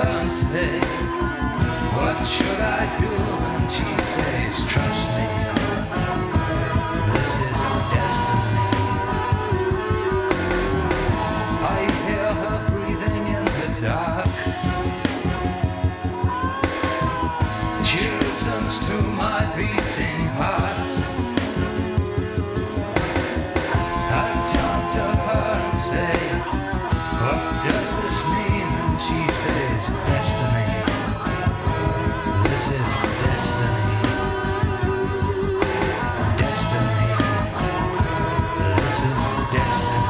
her and say, what should I do? And she says, trust me, this is destiny. I hear her breathing in the dark. She listens to my beating heart. I turn to her and say, what does this mean? And she says, destiny. This is destiny. Destiny. This is destiny.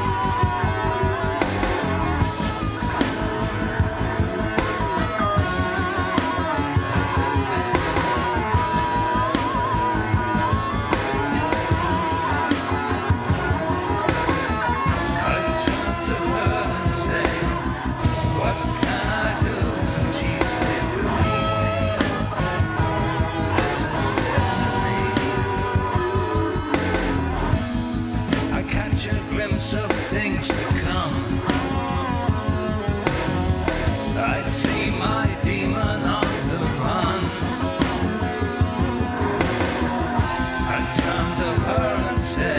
Of things to come, I see my demon on the run. I turn to her and say,